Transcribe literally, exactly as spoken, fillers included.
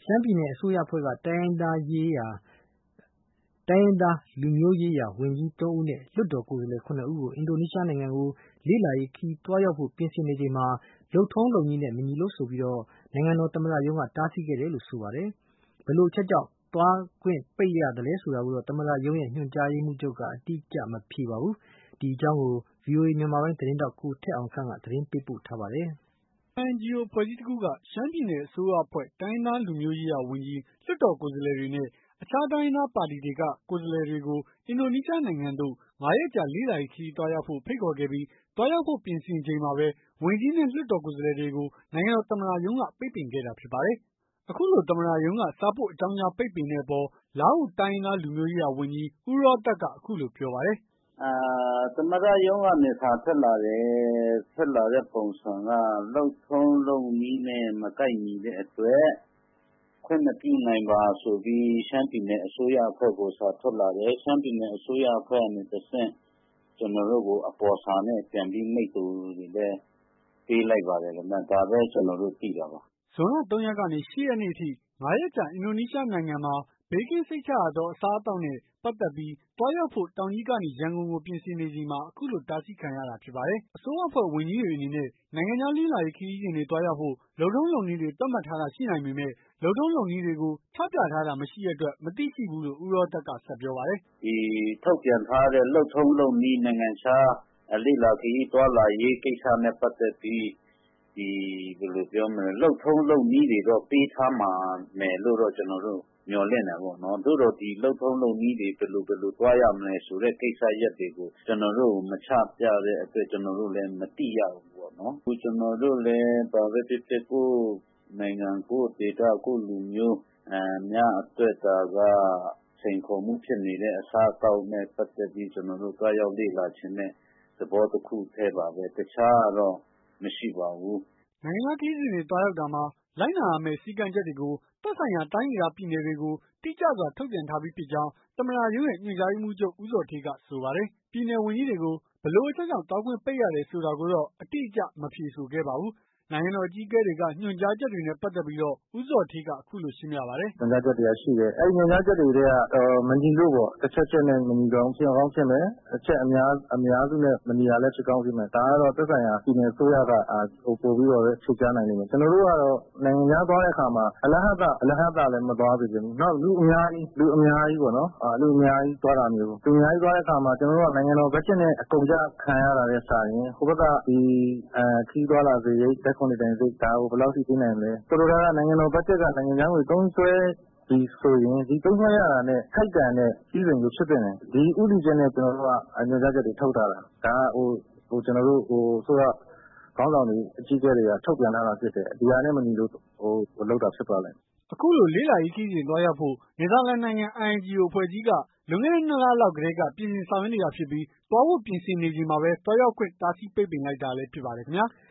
ရှမ်းပြည်နယ်အစိုးရအဖွဲ့ကတိုင်းရင်းသားရေးရာတိုင်းရင်းသားလူမျိုးရေးရာဝန်ကြီးသုံးဦးနဲ့လွှတ်တော်ကိုယ်စားလှယ်ခုနှစ်ဦးကိုအင်ဒိုနီးရှားနိုင်ငံကိုလေ့လာရေးခရီးသွားရောက်ဖို့ပြင်ဆင်နေချိန်မှာလုပ်ထုံးလုပ်နည်းနဲ့မညီလို့ဆိုပြီးနိုင်ငံတော်သမ္မတရုံးကတားဆီးခဲ့တယ်လို့ဆိုပါတယ်။ဘယ်လိုအချက်ကြောင့်သွားခွင့်ပိတ်ရသလဲဆိုတာကိုတော့သမ္မတရုံးရဲ့ညွှန်ကြားရေးမှူးချုပ်ကအတိအကျမဖြေပါဘူး။ဒီအကြောင်းကို ဗွီအိုအေမြန်မာပိုင်းသတင်းထောက်ကိုထက်အောင်ခန့်ကသတင်းပေးပို့ထားပါတယ်။အန်အန်ဂျီအိုအဖွဲ့အစည်းတခုကရှမ်းပြည်နယ်အစိုးရအဖွဲ့တိုင်းရင်းသားလူမျိုးရေးရာဝန်ကြီးလွှတ်တော်ကိုယ်စားလှယ်တွေနဲ့အခြားတိုင်းရင်းသားပါတီတွေက ကိုယ်စားလှယ်တွေကိုအင်ဒိုနီးရှားနိုင်ငံသို့၅ရက်ကြာလေ့လာရေးခရီးသွားရောက်ဖို့ဖိတ်ခေါ်ခဲ့ပြီးသွားရောက်ဖို့ပြင်ဆင်ချိန်မှာပဲဝန်ကြီးနဲ့လွှတ်တော်ကိုယ်စားလှယ်တွေကို နိုင်ငံတော်သမ္မတရုံးကပိတ်ပင်ခဲ့တာဖြစ်ပါတယ်။ အခုလိုသမ္မတရုံးကစာပို့အကြောင်းကြားပိတ်ပင်တဲ့အပေါ်လားဟူတိုင်းရင်းသားလူမျိုးရေးရာဝန်ကြီးဦးရောဘတ်ကအခုလိုပြောပါတယ်။ "သမ္မတရုံးကနေစာထွက်လာတယ်။ ထွက်လာတဲ့ပုံစံကလုပ်ထုံးလုပ်နည်းနဲ့မကိုက်ညီတဲ့အတွက်ခွင့်မပြုနိုင်ပါဆိုပြီးရှမ်းပြည်နယ်အစိုးရအဖွဲ့ကိုစာထွက်လာတယ်။ရှမ်းပြည်နယ်အစိုးရအဖွဲ့ကနေတဆင့်ကျနော်တို့ကိုအပေါ်စာနဲ့ပြန်ပြီးမိတ္တူတွေလည်းပေးလိုက်ပါတယ်ခင်ဗျ။ဒါပဲကျနော်တို့သိတာပါ။ " ဇွန်လ၃ရက်ကနေ၈ရက်နေ့အထိ၅ရက်ကြာအင်ဒိုနီးရှားနိုင်ငံမှာဘေးကင်းစိတ်ချရသောအစားအသောက်နဲ့ပတ်သက်ပြီးသွားရောက်ဖို့တောင်ကြီးကနေရန်ကုန်ကိုပြင်ဆင်နေချိန်မှာအခုလိုတားဆီးခံရတာဖြစ်ပါတယ်။ အစိုးရအဖွဲ့ဝန်ကြီးတွေအနေနဲ့နိုင်ငံခြားလေ့လာရေးခရီးစဉ်တွေသွားရောက်ဖို့လုပ်ထုံးလုပ်နည်းတွေသတ်မှတ်ထားတာရှိနိုင်ပေမယ့်လုပ်ထုံးလုပ်နည်းတွေကိုချပြထားတာမရှိတဲ့အတွက်မသိရှိဘူးလို့ဦးရောဘတ်ကဆက်ပြောပါတယ်။ "ဒီထုတ်ပြန်ထားတဲ့လုပ်ထုံးလုပ်နည်းနိုင်ငံခြားလေ့လာခရီးသွားလာရေးကိစ္စနဲ့ပတ်သက်ပြီးဒီဘယ်လိုပြောမလဲလုပ်ထုံးလုပ်နည်းတွေတော့ပေးထားမယ်လို့တော့ကျနော်တို့မျှော်လင့်တယ်ပေါ့နော်။သို့သော်ဒီလုပ်ထုံးလုပ်နည်းတွေဘယ်လိုဘယ်လိုသွားရမလဲဆိုတဲ့ကိစ္စရပ်တွေကိုကျနော်တို့ကိုမချပြတဲ့အတွက်ကျနော်တို့လည်းမသိရဘူးပေါ့နော်။အခုကျနော်တို့လည်းဘာပဲဖြစ်ဖြစ်ကိုယ့်နိုင်ငံကိုယ့်ဒေသကိုယ့်လူမျိုးများအတွက်ဒါကစိန်ခေါ်မှုဖြစ်နေတဲ့အစားအသောက်နဲ့ပတ်သက်ပြီးကျနော်တို့သွားရောက်လေ့လာချင်တဲ့သဘောတခုတည်းပါပဲ။တခြားတော့မရှိပါဘူး။ " နိုင်ငံခြားခရီးစဉ်တွေသွားရောက်တာမှာလိုက်နာရမယ့်စည်းကမ်းချက်တွေကိုသက်ဆိုင်ရာတိုင်းဒေသပြည်နယ်တွေကိုတိကျစွာထုတ်ပြန်ထားပြီးဖြစ်ကြောင်းသမ္မတရုံးရဲ့ညွှန်ကြားရေးမှူးချုပ်ဦးဇော်ဌေးကဆိုပါတယ်။ ပြည်နယ်ဝန်ကြီးတွေကိုဘယ်လိုအချက်ကြောင့်သွားခွင့်ပိတ်ရတယ်ဆိုတာကိုတော့အတိအကျမဖြေဆိုခဲ့ပါဘူး။ နိုင်ငံတော်အကြီးအကဲတွေကညွှန်ကြားချက်တွေနဲ့ပတ်သက်ပြီးတော့ဦးဇော်ဌေးကအခုလိုရှင်းပြပါတယ်။ "ညွှန်ကြားချက်တွေကရှိတယ်။အဲဒီညွှန်ကြားချက်တွေထဲကမညီလို့ပေါ့တချက်ချက်နဲ့မညီလို့ဖြစ်ကောင်းဖြစ်မယ်။အချက်အများစုနဲ့မညီတာလည်းဖြစ်ကောင်းဖြစ်မယ်။ဒါကတော့သက်ဆိုင်ရာပြည်နယ်အစိုးရကပိုပြီးတော့ဖြေကြားနိုင်လိမ့်မယ်။ကျနော်တို့ကတော့နိုင်ငံခြားသွားတဲ့အခါမှာအလဟဿလည်းမသွားစေချင်ဘူး။နောက်လူအများကြီးပေါ့နော်လူအများကြီးသွားတာမျိုးလူအများကြီးသွားတဲ့အခါမှာကျနော်တို့ကနိုင်ငံတော်ဘတ်ဂျက်နဲ့အကုန်အကျခံရတာထက်စာရင်ဟိုဘက်ကဒီခရီးသွားလာစရိတ်ဓါတ်ခွန်တွေဒဏ်စရိတ်ဒါကိုဘယ်လောက်ထိပေးနိုင်မလဲ။ဆိုလိုတာကနိုင်ငံတော်ဘတ်ဂျက်ကနိုင်ငံခြားငွေသုံးစွဲပြီဆိုရင်ဒီသုံးစွဲရတာနဲ့ထိုက်တန်တဲ့ခရီးစဉ်မျိုးဖြစ်သင့်တယ်။ဒီဦးတည်ချက်နဲ့ကျနော်တို့ကညွှန်ကြားချက်တွေထုတ်ထားတာ။ဒါကကျနော်တို့အစိုးရခေါင်းဆောင်တွေအကြီးအကဲတွေကထုတ်ပြန်ထားတာဖြစ်တယ်။ဒီဟာနဲ့မညီလို့လုပ်တာဖြစ်ပါလိမ့်မယ်။" အခုလိုလေ့လာရေးခရီးစဉ်သွားရောက်ဖို့နယ်သာလန်နိုင်ငံ အိုင်အန်ဂျီအိုအဖွဲ့ကြီးကလွန်ခဲ့တဲ့နှစ်လလောက်ကတည်းကပြင်ဆင်ဆောင်ရွက်နေတာဖြစ်ပြီးသွားဖို့ပြင်ဆင်နေချိန်မှာပဲသွားရောက်ခွင့်တားဆီးပိတ်ပင်လိုက်တာလည်းဖြစ်ပါတယ်ခင်ဗျာ။